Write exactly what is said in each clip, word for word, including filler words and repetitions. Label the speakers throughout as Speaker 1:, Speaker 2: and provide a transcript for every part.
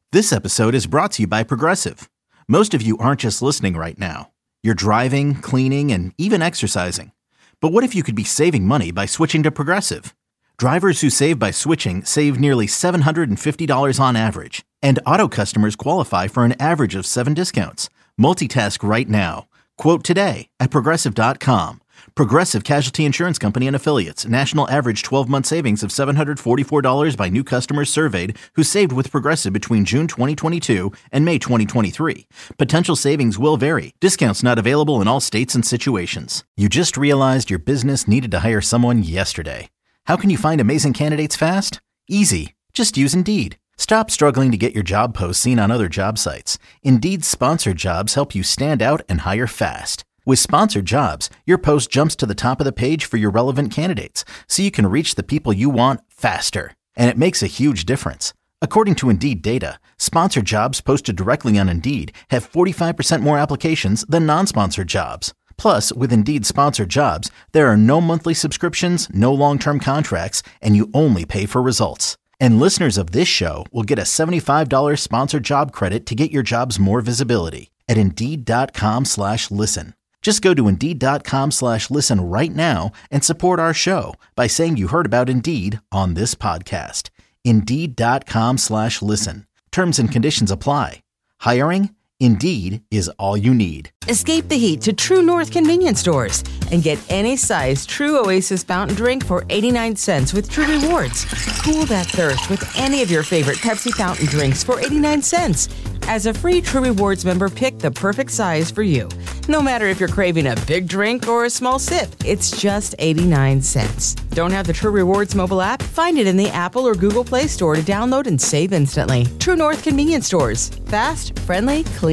Speaker 1: This episode is brought to you by Progressive. Most of you aren't just listening right now. You're driving, cleaning, and even exercising. But what if you could be saving money by switching to Progressive? Drivers who save by switching save nearly seven hundred fifty dollars on average. And auto customers qualify for an average of seven discounts. Multitask right now. Quote today at progressive dot com. Progressive Casualty Insurance Company and Affiliates. National average twelve-month savings of seven hundred forty-four dollars by new customers surveyed who saved with Progressive between June twenty twenty-two and May twenty twenty-three. Potential savings will vary. Discounts not available in all states and situations. You just realized your business needed to hire someone yesterday. How can you find amazing candidates fast? Easy. Just use Indeed. Stop struggling to get your job posts seen on other job sites. Indeed's sponsored jobs help you stand out and hire fast. With sponsored jobs, your post jumps to the top of the page for your relevant candidates, so you can reach the people you want faster. And it makes a huge difference. According to Indeed data, sponsored jobs posted directly on Indeed have forty-five percent more applications than non-sponsored jobs. Plus, with Indeed sponsored jobs, there are no monthly subscriptions, no long-term contracts, and you only pay for results. And listeners of this show will get a seventy-five dollars sponsored job credit to get your jobs more visibility at Indeed.com slash listen. Just go to Indeed.com slash listen right now and support our show by saying you heard about Indeed on this podcast. Indeed.com slash listen. Terms and conditions apply. Hiring? Indeed is all you need.
Speaker 2: Escape the heat to True North convenience stores and get any size True Oasis fountain drink for eighty-nine cents with True Rewards. Cool that thirst with any of your favorite Pepsi fountain drinks for eighty-nine cents. As a free True Rewards member, pick the perfect size for you. No matter if you're craving a big drink or a small sip, it's just eighty-nine cents. Don't have the True Rewards mobile app? Find it in the Apple or Google Play Store to download and save instantly. True North convenience stores. Fast, friendly, clean.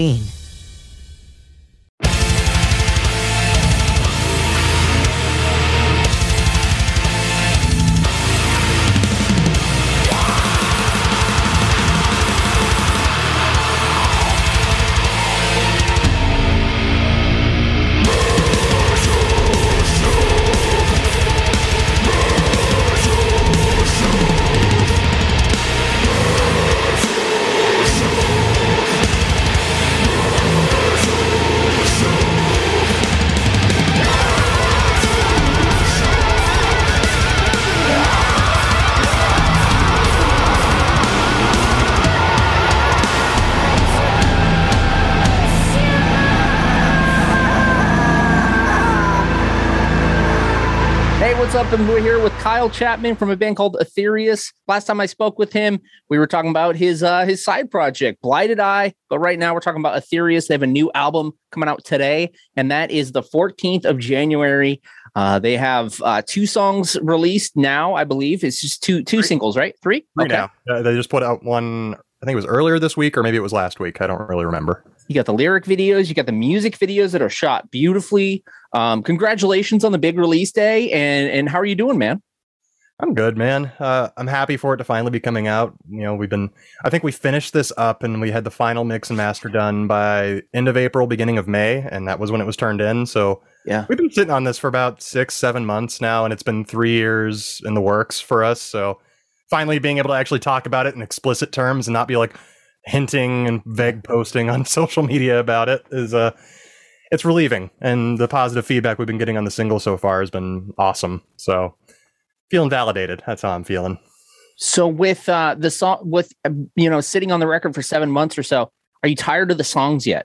Speaker 3: What's up? And we're here with Kyle Chapman from a band called Aetherius. Last time I spoke with him, we were talking about his uh, his side project, Blighted Eye. But right now we're talking about Aetherius. They have a new album coming out today, and that is the fourteenth of January. Uh, they have uh, two songs released now, I believe. It's just two two Three. singles, right? Three?
Speaker 4: Three
Speaker 3: okay.
Speaker 4: now. Uh, they just put out one, I think it was earlier this week, or maybe it was last week. I don't really remember.
Speaker 3: You got the lyric videos, you got the music videos that are shot beautifully. Um, congratulations on the big release day. And, and how are you doing, man?
Speaker 4: I'm good, man. Uh, I'm happy for it to finally be coming out. You know, we've been, I think we finished this up and we had the final mix and master done by end of April, beginning of May. And that was when it was turned in. So yeah, we've been sitting on this for about six, seven months now. And it's been three years in the works for us. So finally being able to actually talk about it in explicit terms and not be like hinting and vague posting on social media about it is uh it's relieving, and the positive feedback we've been getting on the single so far has been awesome. So feeling validated. That's how I'm feeling.
Speaker 3: So with uh the song, with uh, you know, sitting on the record for seven months or so, are you tired of the songs yet?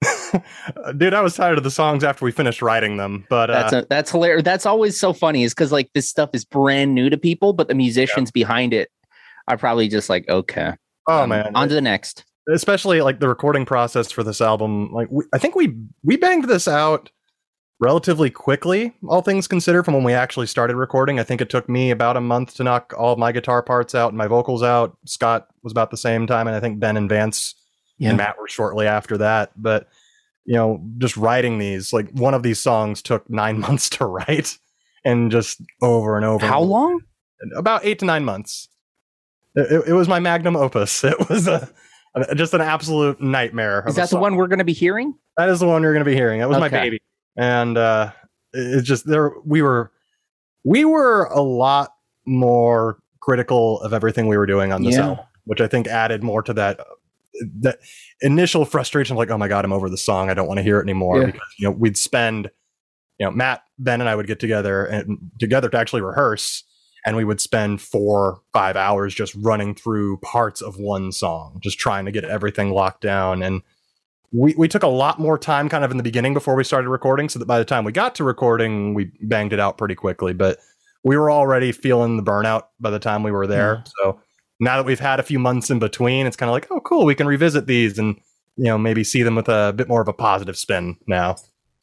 Speaker 4: Dude, I was tired of the songs after we finished writing them, but
Speaker 3: that's
Speaker 4: uh,
Speaker 3: a, that's hilarious. That's always so funny, is because like this stuff is brand new to people, but the musicians yeah. behind it are probably just like, okay.
Speaker 4: Oh
Speaker 3: um,
Speaker 4: man,
Speaker 3: on to the next.
Speaker 4: Especially like the recording process for this album. Like we, I think we we banged this out relatively quickly, all things considered, from when we actually started recording. I think it took me about a month to knock all of my guitar parts out and my vocals out. Scott was about the same time, and I think Ben and Vance yeah. and Matt were shortly after that. But you know, just writing these, like one of these songs took nine months to write, and just over and over.
Speaker 3: How long?
Speaker 4: About eight to nine months. It, it was my magnum opus. It was a, a just an absolute nightmare.
Speaker 3: Is that the one we're going to be hearing?
Speaker 4: That is the one you're going to be hearing. That was okay. my baby, and uh, it's just there. We were we were a lot more critical of everything we were doing on this
Speaker 3: yeah.
Speaker 4: album, which I think added more to that that initial frustration of like, oh my God, I'm over the song. I don't want to hear it anymore.
Speaker 3: Yeah.
Speaker 4: Because, you know, we'd spend, you know, Matt, Ben and I would get together and together to actually rehearse. And we would spend four, five hours just running through parts of one song, just trying to get everything locked down. And we, we took a lot more time kind of in the beginning before we started recording, so that by the time we got to recording, we banged it out pretty quickly. But we were already feeling the burnout by the time we were there. Yeah. So now that we've had a few months in between, it's kind of like, oh, cool, we can revisit these and, you know, maybe see them with a bit more of a positive spin now.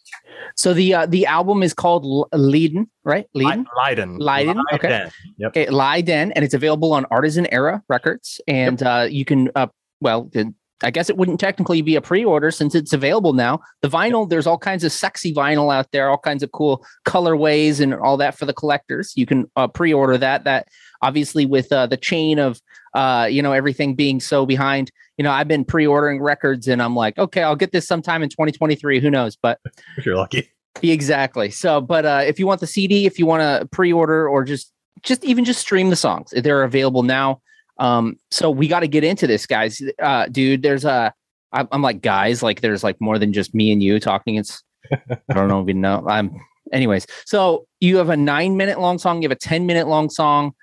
Speaker 3: So the uh, the album is called Leiden, right? Leiden?
Speaker 4: Leiden.
Speaker 3: Leiden. Okay.
Speaker 4: Leiden. Yep.
Speaker 3: Okay. Leiden, and it's available on Artisan Era Records. And yep. uh, you can, uh, well, the, I guess it wouldn't technically be a pre-order since it's available now. The vinyl, yep. there's all kinds of sexy vinyl out there, all kinds of cool colorways and all that for the collectors. You can uh, pre-order that. That obviously with uh, the chain of, uh, you know, everything being so behind. You know, I've been pre-ordering records and I'm like, okay, I'll get this sometime in twenty twenty-three. Who knows? But
Speaker 4: if you're lucky.
Speaker 3: Exactly. So, but uh, if you want the C D, if you want to pre-order or just, just even just stream the songs, they're available now. Um, so we got to get into this, guys. Uh, dude, there's a, I'm like, guys, like there's like more than just me and you talking. It's, I don't know if you know. I'm, anyways. So you have a nine minute long song. You have a ten minute long song.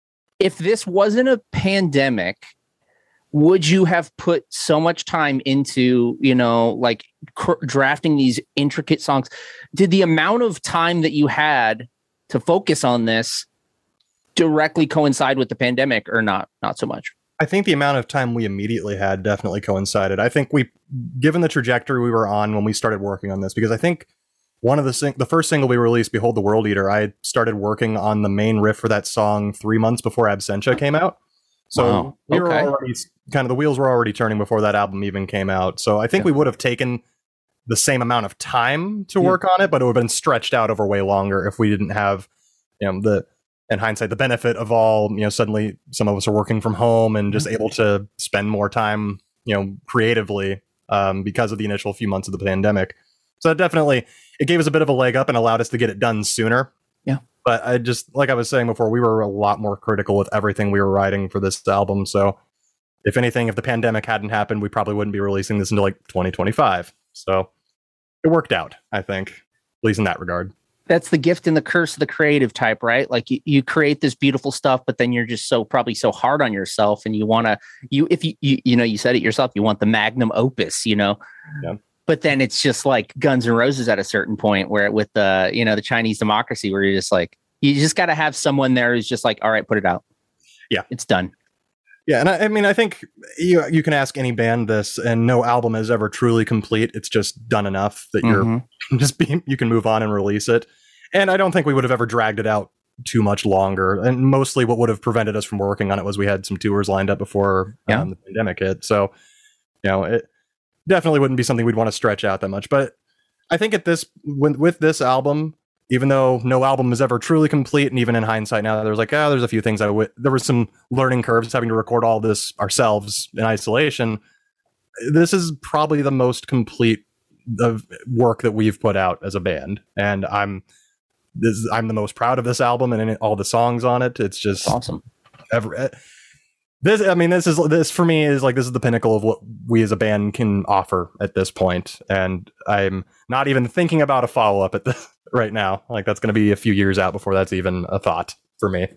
Speaker 3: If this wasn't a pandemic, would you have put so much time into, you know, like cr- drafting these intricate songs? Did the amount of time that you had to focus on this directly coincide with the pandemic or not? Not so much.
Speaker 4: I think the amount of time we immediately had definitely coincided. I think we, given the trajectory we were on when we started working on this, because I think one of the sing- the first single we released, Behold the World Eater, I started working on the main riff for that song three months before Absentia came out. So
Speaker 3: wow.
Speaker 4: we were
Speaker 3: okay.
Speaker 4: already kind of the wheels were already turning before that album even came out. So I think yeah. we would have taken the same amount of time to work yeah. on it, but it would have been stretched out over way longer if we didn't have, you know, the, in hindsight, the benefit of all, you know, suddenly some of us are working from home and just mm-hmm. able to spend more time, you know, creatively um, because of the initial few months of the pandemic. So definitely it gave us a bit of a leg up and allowed us to get it done sooner.
Speaker 3: Yeah.
Speaker 4: But I just, like I was saying before, we were a lot more critical with everything we were writing for this album. So if anything, if the pandemic hadn't happened, we probably wouldn't be releasing this until like twenty twenty-five. So it worked out, I think, at least in that regard.
Speaker 3: That's the gift and the curse of the creative type, right? Like you, you create this beautiful stuff, but then you're just so probably so hard on yourself and you want to, you, if you, you, you know, you said it yourself, you want the magnum opus, you know?
Speaker 4: Yeah.
Speaker 3: But then it's just like Guns N' Roses at a certain point where with the, you know, the Chinese Democracy, where you're just like, you just got to have someone there who's just like, all right, put it out.
Speaker 4: Yeah,
Speaker 3: it's done.
Speaker 4: Yeah. And I, I mean, I think you, you can ask any band this and no album is ever truly complete. It's just done enough that
Speaker 3: mm-hmm.
Speaker 4: you're just be, you can move on and release it. And I don't think we would have ever dragged it out too much longer. And mostly what would have prevented us from working on it was we had some tours lined up before
Speaker 3: yeah.
Speaker 4: um, the pandemic hit. So, you know, it definitely wouldn't be something we'd want to stretch out that much. But I think at this, with, with this album, even though no album is ever truly complete, and even in hindsight now, there's like, oh, there's a few things I would, there were some learning curves having to record all this ourselves in isolation. This is probably the most complete of work that we've put out as a band. And I'm, this is, I'm the most proud of this album and all the songs on it. It's just
Speaker 3: awesome.
Speaker 4: Ever, this, I mean, this is, this for me is like, this is the pinnacle of what we as a band can offer at this point. And I'm not even thinking about a follow up at the right now. Like that's going to be a few years out before that's even a thought for me.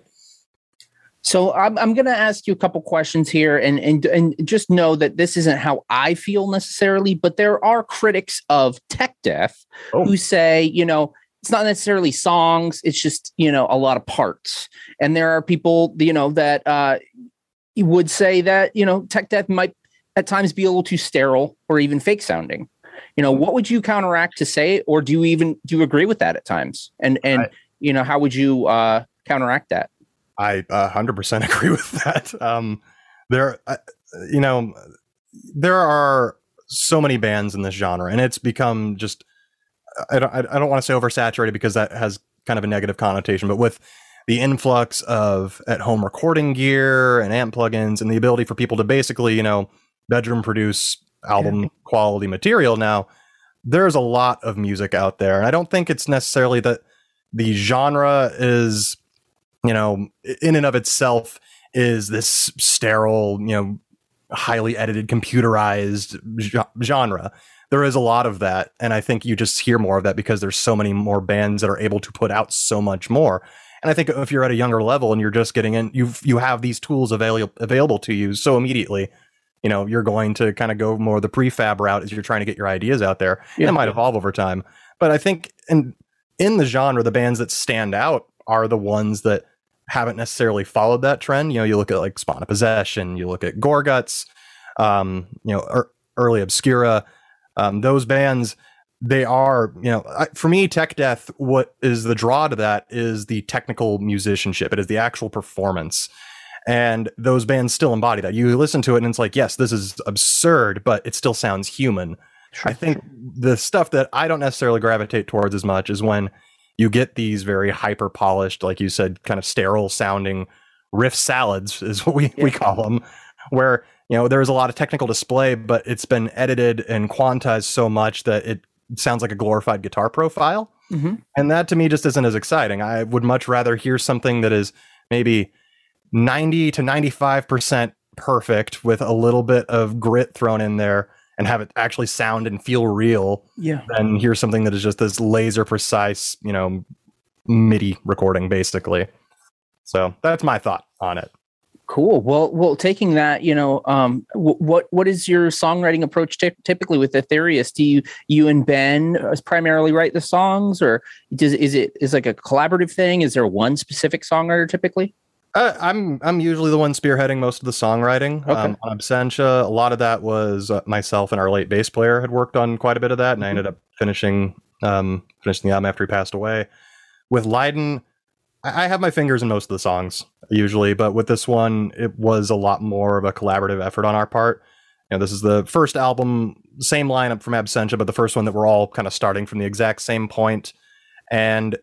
Speaker 3: So I'm I'm going to ask you a couple questions here, and and and just know that this isn't how I feel necessarily, but there are critics of tech death oh. who say, you know, it's not necessarily songs, it's just, you know, a lot of parts. And there are people, you know, that uh, would say that, you know, tech death might at times be a little too sterile or even fake sounding. You know, what would you counteract to say, or do you even do you agree with that at times? And and I, you know, how would you uh, counteract that?
Speaker 4: I a hundred percent agree with that. Um, there, uh, you know, there are so many bands in this genre, and it's become just. I don't. I don't want to say oversaturated because that has kind of a negative connotation, but with the influx of at-home recording gear and amp plugins, and the ability for people to basically, you know, bedroom produce album quality material now, there's a lot of music out there, and I don't think it's necessarily that the genre is, you know, in and of itself is this sterile, you know, highly edited, computerized genre. There is a lot of that, and I think you just hear more of that because there's so many more bands that are able to put out so much more. And I think if you're at a younger level and you're just getting in, you you have these tools available available to you so immediately. You know, you're going to kind of go more the prefab route as you're trying to get your ideas out there. Yeah. It might evolve over time, but I think in in the genre, the bands that stand out are the ones that haven't necessarily followed that trend. You know, you look at like Spawn of Possession, you look at Gorguts, um, you know, er, early Obscura. Um, those bands, they are, you know, I, for me, Tech Death, what is the draw to that is the technical musicianship. It is the actual performance. And those bands still embody that. You listen to it and it's like, yes, this is absurd, but it still sounds human. Sure. I think the stuff that I don't necessarily gravitate towards as much is when you get these very hyper polished, like you said, kind of sterile sounding riff salads is what we, yeah. we call them, where, you know, there's a lot of technical display, but it's been edited and quantized so much that it sounds like a glorified guitar profile. Mm-hmm. And that to me just isn't as exciting. I would much rather hear something that is maybe ninety to ninety-five percent perfect with a little bit of grit thrown in there and have it actually sound and feel real.
Speaker 3: Yeah.
Speaker 4: Than hear something that is just this laser precise, you know, MIDI recording basically. So that's my thought on it.
Speaker 3: Cool. Well, well, taking that, you know, um, w- what what is your songwriting approach t- typically with Aetherius? Do you you and Ben primarily write the songs, or does is it is like a collaborative thing? Is there one specific songwriter typically?
Speaker 4: Uh, I'm I'm usually the one spearheading most of the songwriting. Okay. Um, on Absentia, a lot of that was uh, myself and our late bass player had worked on quite a bit of that, and mm-hmm. I ended up finishing um, finishing the album after he passed away. With Leiden, I have my fingers in most of the songs usually, but with this one, it was a lot more of a collaborative effort on our part. You know, this is the first album, same lineup from Absentia, but the first one that we're all kind of starting from the exact same point. And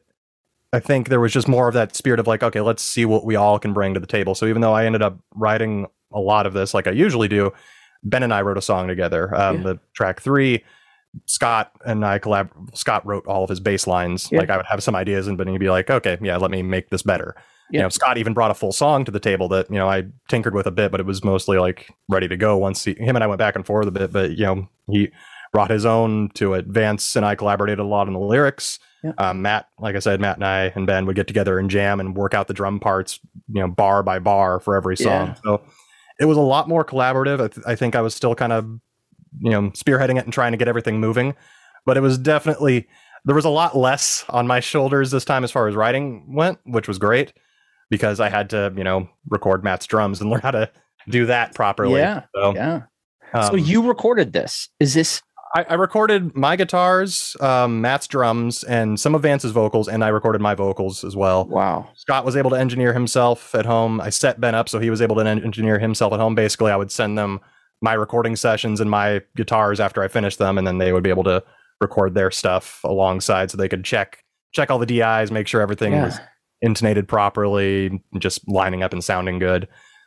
Speaker 4: I think there was just more of that spirit of like, okay, let's see what we all can bring to the table. So even though I ended up writing a lot of this, like I usually do, Ben and I wrote a song together. Um, yeah. The track three, Scott and I collab. Scott wrote all of his bass lines. Yeah. Like I would have some ideas, and but he'd be like, "Okay, yeah, let me make this better." Yeah. You know, Scott even brought a full song to the table that you know I tinkered with a bit, but it was mostly like ready to go. Once he, him and I went back and forth a bit, but you know he brought his own to it. Vance and I collaborated a lot on the lyrics. Yeah. Um, Matt, like I said, Matt and I and Ben would get together and jam and work out the drum parts, you know, bar by bar for every song. Yeah. So it was a lot more collaborative. I, th- I think I was still kind of, you know, spearheading it and trying to get everything moving, but it was definitely, there was a lot less on my shoulders this time as far as writing went, which was great because I had to, you know, record Matt's drums and learn how to do that properly.
Speaker 3: Yeah. So, yeah. Um, so you recorded this. Is this,
Speaker 4: I, I recorded my guitars, um, Matt's drums, and some of Vance's vocals, and I recorded my vocals as well.
Speaker 3: Wow.
Speaker 4: Scott was able to engineer himself at home. I set Ben up so he was able to engineer himself at home. Basically, I would send them my recording sessions and my guitars after I finished them, and then they would be able to record their stuff alongside so they could check check all the D Is, make sure everything yeah. was intonated properly, just lining up and sounding good.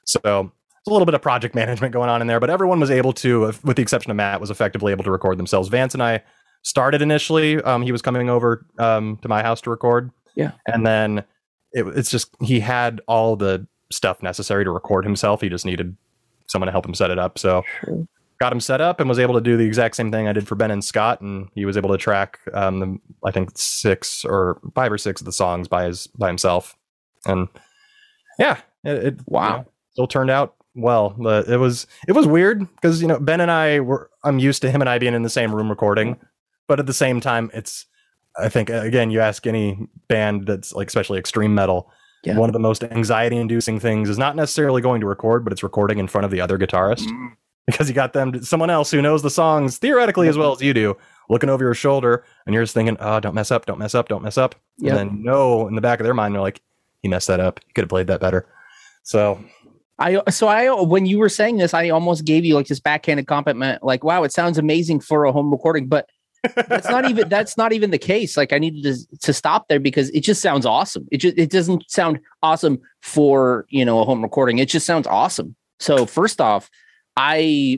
Speaker 4: So a little bit of project management going on in there, but everyone was able to, with the exception of Matt, was effectively able to record themselves. Vance and I started initially. Um, he was coming over um, to my house to record.
Speaker 3: Yeah.
Speaker 4: And then it, it's just, he had all the stuff necessary to record himself. He just needed someone to help him set it up. So sure. Got him set up and was able to do the exact same thing I did for Ben and Scott. And he was able to track, um, the, I think six or five or six of the songs by his, by himself. And yeah, it, it
Speaker 3: wow.
Speaker 4: You know, still turned out well, but it was it was weird because you know Ben and I were I'm used to him and I being in the same room recording, but at the same time it's I think again you ask any band that's like especially extreme metal, yeah. one of the most anxiety inducing things is not necessarily going to record, but it's recording in front of the other guitarist mm. because you got them someone else who knows the songs theoretically as well as you do looking over your shoulder and you're just thinking, oh, don't mess up, don't mess up, don't mess up, yep. and then no in the back of their mind they're like, he messed that up, you could have played that better. So.
Speaker 3: I so I when you were saying this, I almost gave you like this backhanded compliment, like, "Wow, it sounds amazing for a home recording." But that's not even that's not even the case. Like, I needed to to stop there because it just sounds awesome. It just it doesn't sound awesome for you know a home recording. It just sounds awesome. So first off, I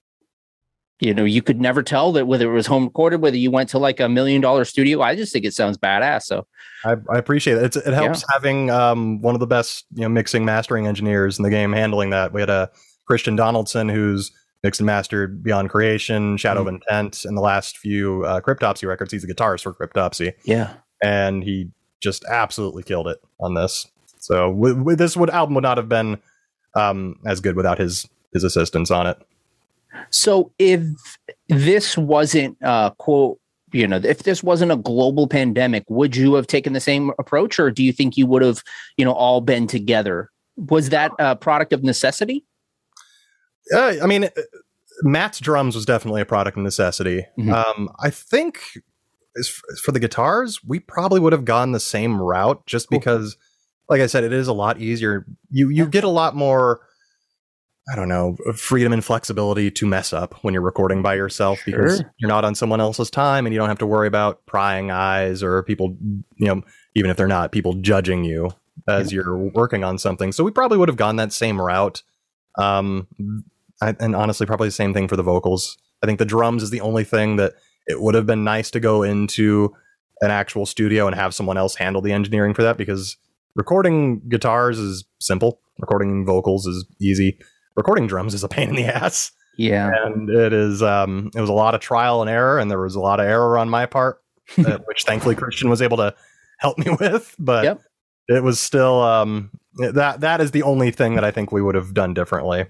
Speaker 3: you know you could never tell that whether it was home recorded, whether you went to like a million dollar studio. I just think it sounds badass. So.
Speaker 4: I, I appreciate it. It's, it helps yeah. having um, one of the best, you know, mixing mastering engineers in the game handling that. We had a Christian Donaldson, who's mixed and mastered Beyond Creation, Shadow mm. of Intent, and the last few uh, Cryptopsy records. He's the guitarist for Cryptopsy.
Speaker 3: Yeah.
Speaker 4: And he just absolutely killed it on this. So w- w- this would album would not have been um, as good without his his assistance on it.
Speaker 3: So if this wasn't uh, quote, you know, if this wasn't a global pandemic, would you have taken the same approach, or do you think you would have, you know, all been together? Was that a product of necessity?
Speaker 4: Uh, I mean, Matt's drums was definitely a product of necessity. Mm-hmm. Um, I think as f- for the guitars, we probably would have gone the same route, just cool. because, like I said, it is a lot easier. You you get a lot more, I don't know, freedom and flexibility to mess up when you're recording by yourself, sure. because you're not on someone else's time and you don't have to worry about prying eyes or people, you know, even if they're not, people judging you as you're working on something. So we probably would have gone that same route. Um, I, and honestly, probably the same thing for the vocals. I think the drums is the only thing that it would have been nice to go into an actual studio and have someone else handle the engineering for that, because recording guitars is simple. Recording vocals is easy. Recording drums is a pain in the ass.
Speaker 3: Yeah.
Speaker 4: And it is, um, it was a lot of trial and error, and there was a lot of error on my part, uh, which thankfully Christian was able to help me with, but yep. it was still, um, that, that is the only thing that I think we would have done differently.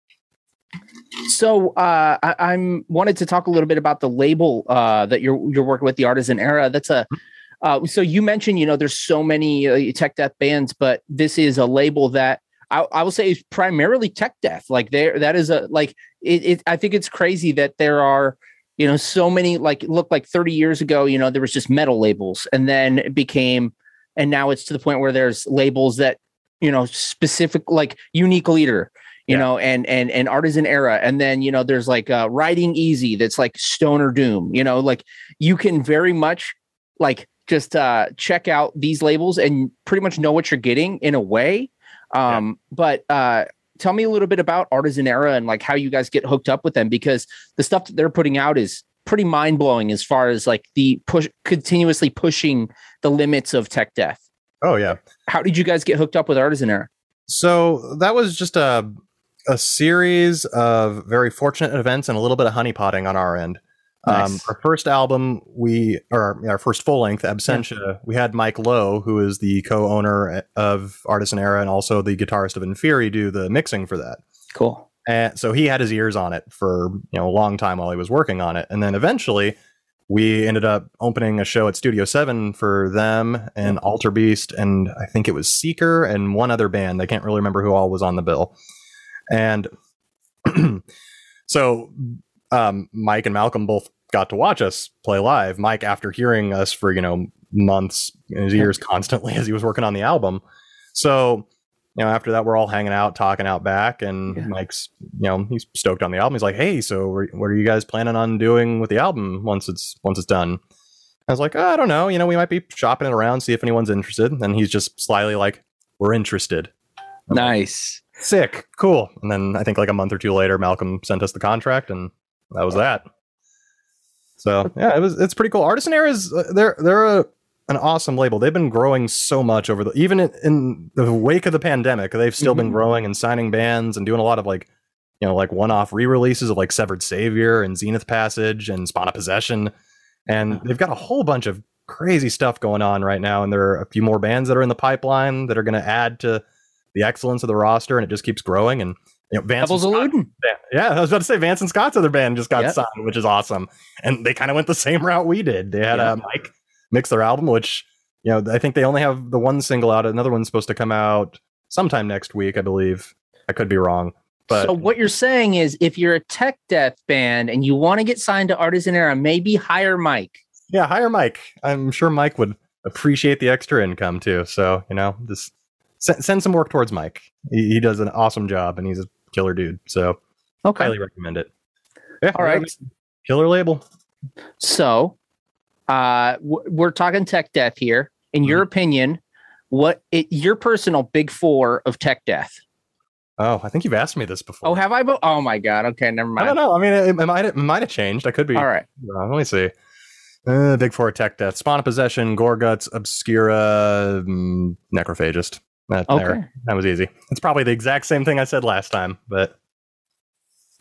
Speaker 3: So uh, I, I'm wanted to talk a little bit about the label uh, that you're you're working with, the Artisan Era. That's a uh, so you mentioned, you know, there's so many uh, tech death bands, but this is a label that I, I will say is primarily tech death. Like there, that is a like it, it. I think it's crazy that there are, you know, so many, like look like thirty years ago, you know, there was just metal labels, and then it became, and now it's to the point where there's labels that, you know, specific, like Unique Leader. You yeah. know, and, and, and Artisan Era. And then, you know, there's like uh Riding Easy. That's like Stoner Doom, you know, like you can very much like just uh, check out these labels and pretty much know what you're getting in a way. Um, yeah. But uh, tell me a little bit about Artisan Era and like how you guys get hooked up with them, because the stuff that they're putting out is pretty mind blowing as far as like the push, continuously pushing the limits of tech death.
Speaker 4: Oh yeah.
Speaker 3: How did you guys get hooked up with Artisan Era?
Speaker 4: So that was just a, a series of very fortunate events and a little bit of honeypotting on our end. Nice. Um, our first album, we, or our first full length, Absentia, yeah. we had Mike Lowe, who is the co-owner of Artisan Era and also the guitarist of Inferi, do the mixing for that.
Speaker 3: Cool.
Speaker 4: And so he had his ears on it for, you know, a long time while he was working on it. And then eventually we ended up opening a show at Studio Seven for them and Alter Beast, and I think it was Seeker and one other band. I can't really remember who all was on the bill. And so um, Mike and Malcolm both got to watch us play live. Mike, after hearing us for, you know, months in his ears constantly as he was working on the album. So, you know, after that, we're all hanging out, talking out back, and yeah. Mike's, you know, he's stoked on the album. He's like, "Hey, so what are you guys planning on doing with the album once it's once it's done?" I was like, oh, "I don't know. You know, we might be shopping it around, see if anyone's interested." And he's just slyly like, "We're interested." I'm
Speaker 3: nice.
Speaker 4: Like, sick, cool. And then I think like a month or two later, Malcolm sent us the contract, and that was that. So yeah, it was it's pretty cool. Artisan Era is uh, they're they're a, an awesome label. They've been growing so much over the even in, in the wake of the pandemic. They've still mm-hmm. been growing and signing bands and doing a lot of like, you know, like one-off re-releases of like Severed Savior and Zenith Passage and Spawn of Possession, and they've got a whole bunch of crazy stuff going on right now. And there are a few more bands that are in the pipeline that are going to add to the excellence of the roster, and it just keeps growing. And you know, Vance and Scott, yeah, I was about to say Vance and Scott's other band just got yep. signed, which is awesome. And they kind of went the same route we did. They had yeah. uh, Mike mix their album, which, you know, I think they only have the one single out. Another one's supposed to come out sometime next week, I believe. I could be wrong. But
Speaker 3: so what you're saying is, if you're a tech death band and you want to get signed to Artisan Era, maybe hire Mike.
Speaker 4: Yeah, hire Mike. I'm sure Mike would appreciate the extra income too. So, you know, just send, send some work towards Mike. He, he does an awesome job, and he's a killer dude. So, okay, highly recommend it. Yeah,
Speaker 3: all right,
Speaker 4: killer label.
Speaker 3: So, uh, w- we're talking tech death here. In mm-hmm. your opinion, what it, your personal big four of tech death?
Speaker 4: Oh, I think you've asked me this before.
Speaker 3: Oh, have I? Bo- oh my god. Okay, never mind.
Speaker 4: I don't know. I mean, it, it might it might have changed. I could be.
Speaker 3: All right.
Speaker 4: Uh, let me see. Uh, big four tech death: Spawn of Possession, Gorguts, Obscura, um, Necrophagist. That,
Speaker 3: okay.
Speaker 4: There. That was easy. It's probably the exact same thing I said last time, but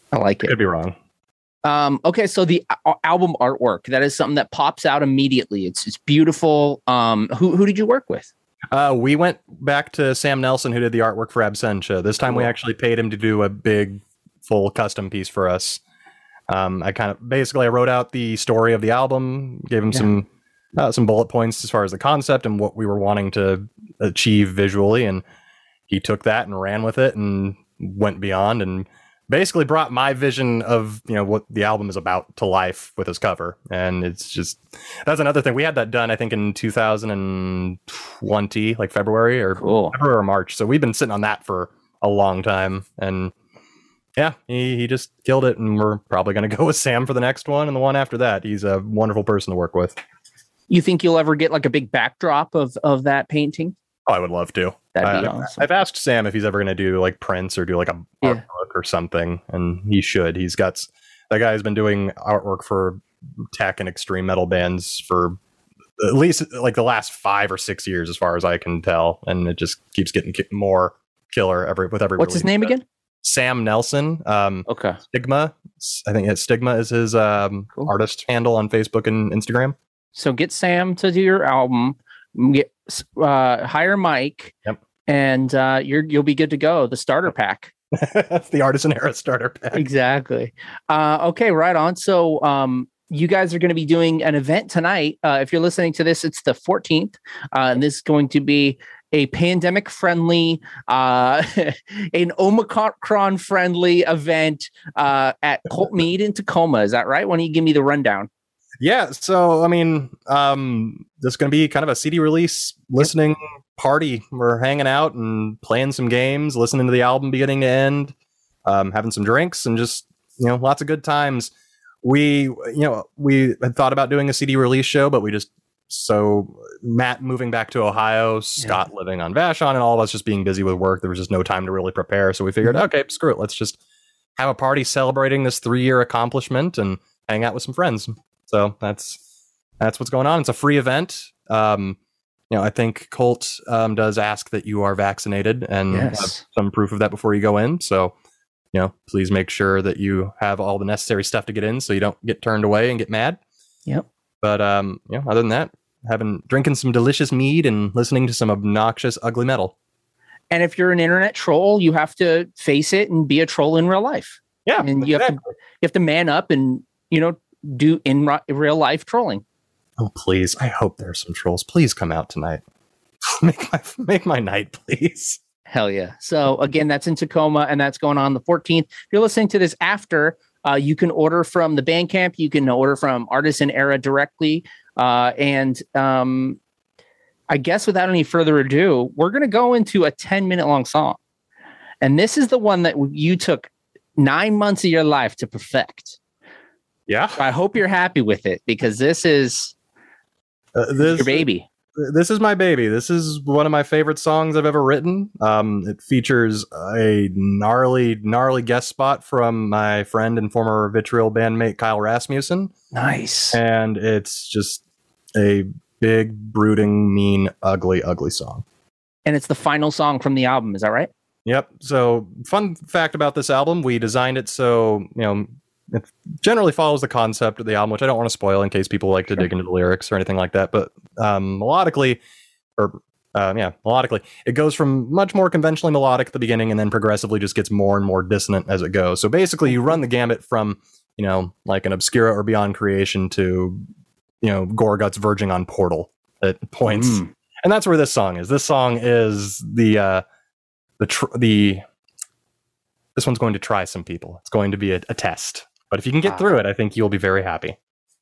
Speaker 3: I like it.
Speaker 4: Could be wrong.
Speaker 3: Um, okay, so the a- album artwork, that is something that pops out immediately. It's it's beautiful. Um, who who did you work with?
Speaker 4: Uh, we went back to Sam Nelson, who did the artwork for Absentia. This time we actually paid him to do a big, full custom piece for us. Um, I kind of basically I wrote out the story of the album, gave him yeah. some uh, some bullet points as far as the concept and what we were wanting to achieve visually, and he took that and ran with it and went beyond and basically brought my vision of, you know, what the album is about to life with his cover. And it's just, that's another thing. We had that done, I think, in two thousand twenty, like February or
Speaker 3: cool.
Speaker 4: February or March. So we've been sitting on that for a long time. And yeah, he, he just killed it. And we're probably going to go with Sam for the next one and the one after that. He's a wonderful person to work with.
Speaker 3: You think you'll ever get like a big backdrop of, of that painting?
Speaker 4: Oh, I would love to.
Speaker 3: That'd be
Speaker 4: uh,
Speaker 3: awesome.
Speaker 4: I've asked Sam if he's ever going to do like prints or do like a
Speaker 3: yeah.
Speaker 4: art book or something, and he should. He's got that guy's been doing artwork for tech and extreme metal bands for at least like the last five or six years, as far as I can tell, and it just keeps getting ki- more killer every with every.
Speaker 3: What's his name again?
Speaker 4: Sam Nelson. Um,
Speaker 3: okay.
Speaker 4: Stigma. I think it's Stigma is his um, cool. artist handle on Facebook and Instagram.
Speaker 3: So get Sam to do your album. Get uh, hire Mike,
Speaker 4: yep.
Speaker 3: and uh, you're you'll be good to go. The starter pack.
Speaker 4: That's the Artisan Era starter pack.
Speaker 3: Exactly. Uh, okay, right on. So um, you guys are going to be doing an event tonight. Uh, if you're listening to this, it's the fourteenth, uh, and this is going to be a pandemic-friendly, uh, an Omicron-friendly event uh, at Cult Mead in Tacoma. Is that right? Why don't you give me the rundown?
Speaker 4: Yeah, so I mean, um, this is going to be kind of a C D release listening yep. party. We're hanging out and playing some games, listening to the album beginning to end, um, having some drinks, and just, you know, lots of good times. We, you know, we had thought about doing a C D release show, but we just, so Matt moving back to Ohio, Scott yeah. living on Vashon, and all of us just being busy with work, there was just no time to really prepare. So we figured, mm-hmm. okay, screw it. Let's just have a party celebrating this three-year accomplishment and hang out with some friends. So that's that's what's going on. It's a free event. Um, you know, I think Colt um, does ask that you are vaccinated and
Speaker 3: yes.
Speaker 4: have some proof of that before you go in. So, you know, please make sure that you have all the necessary stuff to get in, so you don't get turned away and get mad.
Speaker 3: Yep.
Speaker 4: But um, you know, other than that, having drinking some delicious mead and listening to some obnoxious, ugly metal.
Speaker 3: And if you're an internet troll, you have to face it and be a troll in real life.
Speaker 4: Yeah,
Speaker 3: and you
Speaker 4: exactly.
Speaker 3: have to you have to man up and, you know, do in ro- real life trolling.
Speaker 4: Oh, please. I hope there's some trolls. Please come out tonight. make my make my night, please.
Speaker 3: Hell yeah. So again, that's in Tacoma and that's going on the fourteenth. If you're listening to this after, uh, you can order from the Bandcamp. You can order from Artisan Era directly. Uh, and um, I guess without any further ado, we're going to go into a ten minute long song. And this is the one that you took nine months of your life to perfect.
Speaker 4: Yeah,
Speaker 3: I hope you're happy with it, because this is
Speaker 4: uh, this,
Speaker 3: your baby.
Speaker 4: This is my baby. This is one of my favorite songs I've ever written. Um, it features a gnarly, gnarly guest spot from my friend and former Vitriol bandmate Kyle Rasmussen.
Speaker 3: Nice.
Speaker 4: And it's just a big, brooding, mean, ugly, ugly song.
Speaker 3: And it's the final song from the album. Is that right?
Speaker 4: Yep. So, fun fact about this album: we designed it so, you know, it generally follows the concept of the album, which I don't want to spoil in case people like to sure. dig into the lyrics or anything like that. But um, melodically, or uh, yeah, melodically, it goes from much more conventionally melodic at the beginning and then progressively just gets more and more dissonant as it goes. So basically, you run the gamut from, you know, like an Obscura or Beyond Creation to, you know, Gorguts verging on Portal at points. Mm. And that's where this song is. This song is the uh, the tr- the. This one's going to try some people. It's going to be a, a test. But if you can get through it, I think you'll be very happy.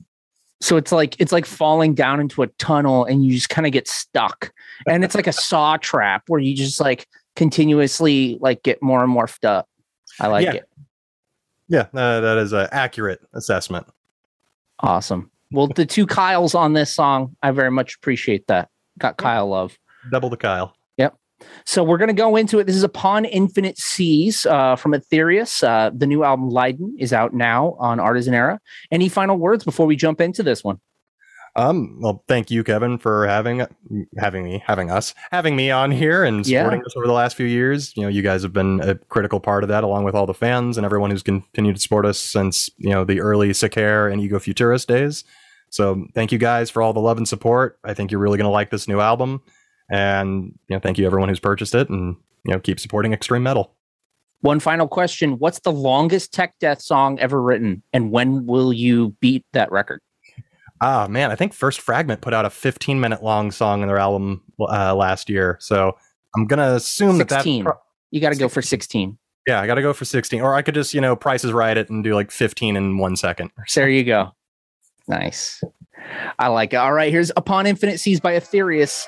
Speaker 3: So it's like it's like falling down into a tunnel and you just kind of get stuck. And it's like a saw trap where you just like continuously like get more and more f***ed up. I like
Speaker 4: yeah.
Speaker 3: it.
Speaker 4: Yeah, uh, that is an accurate assessment.
Speaker 3: Awesome. Well, the two Kyles on this song, I very much appreciate that. Got Kyle love.
Speaker 4: Double the Kyle.
Speaker 3: Yep. So we're going to go into it. This is Upon Infinite Seas uh, from Aetherius. Uh, the new album Leiden is out now on Artisan Era. Any final words before we jump into this one?
Speaker 4: Um, well, thank you, Kevin, for having having me, having us, having me on here and supporting
Speaker 3: Yeah.
Speaker 4: us over the last few years. You know, you guys have been a critical part of that, along with all the fans and everyone who's continued to support us since, you know, the early Sick Hair and Ego Futurist days. So thank you guys for all the love and support. I think you're really going to like this new album. And, you know, thank you everyone who's purchased it, and, you know, keep supporting extreme metal.
Speaker 3: One final question. What's the longest Tech Death song ever written? And when will you beat that record?
Speaker 4: Ah, man, I think First Fragment put out a fifteen minute long song in their album uh, last year. So I'm going to assume that that's...
Speaker 3: sixteen. Pro- you got to go for sixteen.
Speaker 4: Yeah, I got to go for sixteen. Or I could just, you know, Price is Right it and do like fifteen in one second.
Speaker 3: There you go. Nice. I like it. All right, here's Upon Infinite Seas by Aetherius.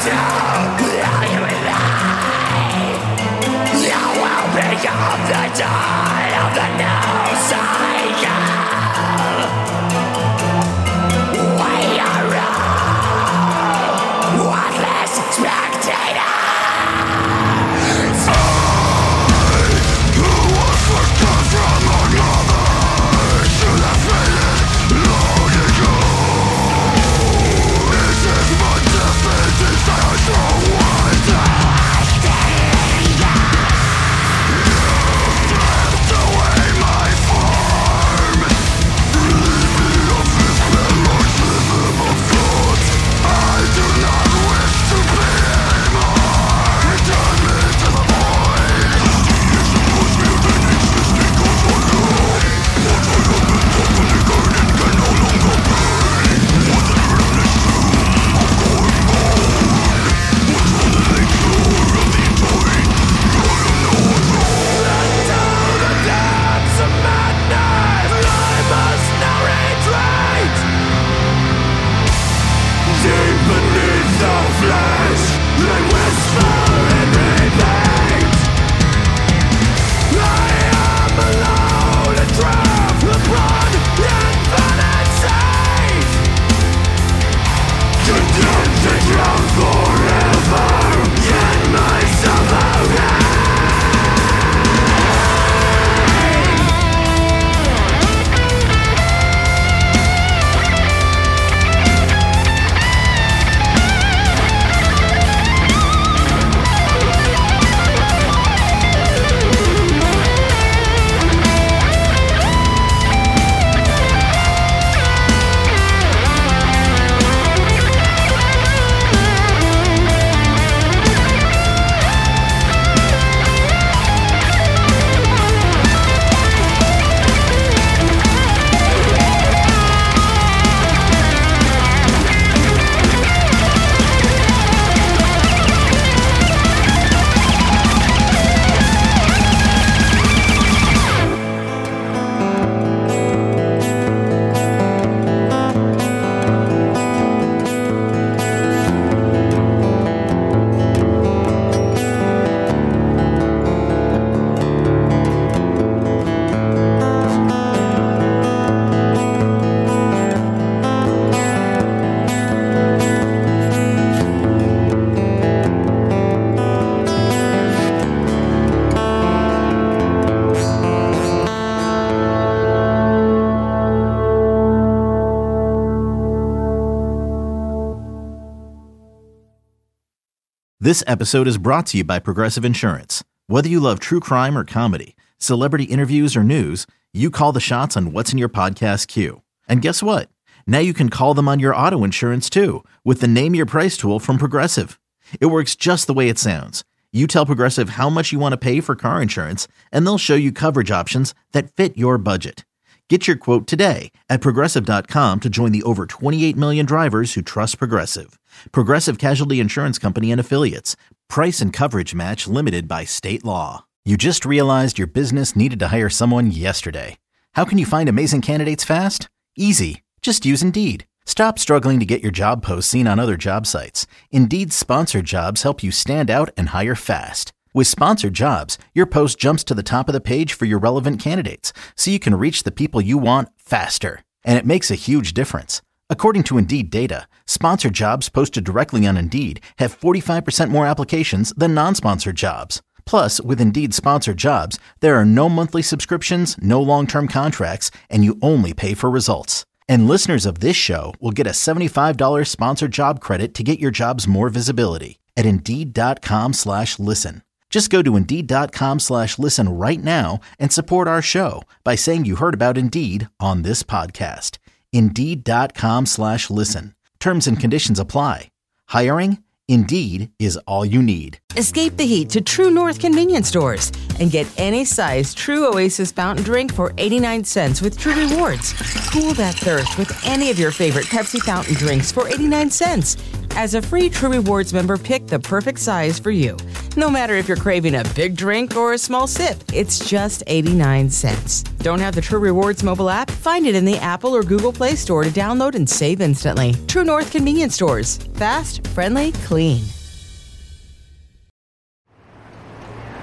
Speaker 1: This episode is brought to you by Progressive Insurance. Whether you love true crime or comedy, celebrity interviews or news, you call the shots on what's in your podcast queue. And guess what? Now you can call them on your auto insurance too with the Name Your Price tool from Progressive. It works just the way it sounds. You tell Progressive how much you want to pay for car insurance, and they'll show you coverage options that fit your budget. Get your quote today at Progressive dot com to join the over twenty-eight million drivers who trust Progressive. Progressive Casualty Insurance Company and Affiliates. Price and coverage match limited by state law. You just realized your business needed to hire someone yesterday. How can you find amazing candidates fast? Easy. Just use Indeed. Stop struggling to get your job posts seen on other job sites. Indeed's sponsored jobs help you stand out and hire fast. With sponsored jobs, your post jumps to the top of the page for your relevant candidates, so you can reach the people you want faster. And it makes a huge difference. According to Indeed data, sponsored jobs posted directly on Indeed have forty-five percent more applications than non-sponsored jobs. Plus, with Indeed sponsored jobs, there are no monthly subscriptions, no long-term contracts, and you only pay for results. And listeners of this show will get a seventy-five dollars sponsored job credit to get your jobs more visibility at Indeed.com slash listen. Just go to Indeed.com slash listen right now and support our show by saying you heard about Indeed on this podcast. Indeed.com slash listen. Terms and conditions apply. Hiring? Indeed is all you need.
Speaker 2: Escape the heat to True North convenience stores and get any size True Oasis fountain drink for eighty-nine cents with True Rewards. Cool that thirst with any of your favorite Pepsi fountain drinks for eighty-nine cents. As a free True Rewards member, pick the perfect size for you. No matter if you're craving a big drink or a small sip, it's just eighty-nine cents. Don't have the True Rewards mobile app? Find it in the Apple or Google Play Store to download and save instantly. True North convenience stores. Fast, friendly, clean.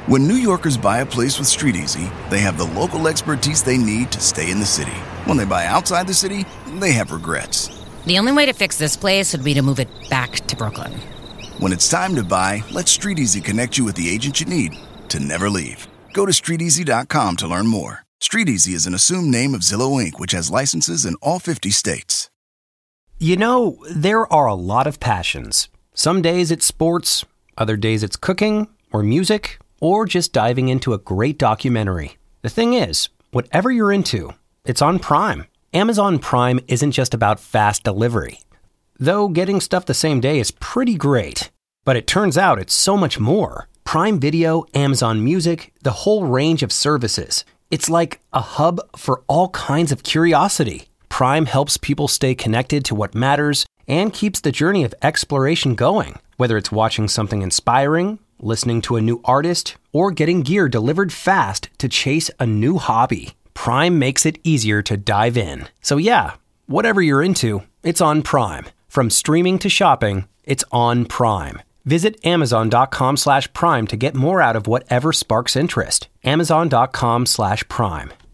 Speaker 5: When New Yorkers buy a place with StreetEasy, they have the local expertise they need to stay in the city. When they buy outside the city, they have regrets.
Speaker 6: The only way to fix this place would be to move it back to Brooklyn.
Speaker 5: When it's time to buy, let StreetEasy connect you with the agent you need to never leave. Go to street easy dot com to learn more. StreetEasy is an assumed name of Zillow Incorporated, which has licenses in all fifty states.
Speaker 7: You know, there are a lot of passions. Some days it's sports, other days it's cooking or music, or just diving into a great documentary. The thing is, whatever you're into, it's on Prime. Amazon Prime isn't just about fast delivery. Though getting stuff the same day is pretty great. But it turns out it's so much more. Prime Video, Amazon Music, the whole range of services. It's like a hub for all kinds of curiosity. Prime helps people stay connected to what matters and keeps the journey of exploration going. Whether it's watching something inspiring, listening to a new artist, or getting gear delivered fast to chase a new hobby, Prime makes it easier to dive in. So yeah, whatever you're into, it's on Prime. From streaming to shopping, it's on Prime. Visit amazon.com slash prime to get more out of whatever sparks interest. Amazon.com slash prime.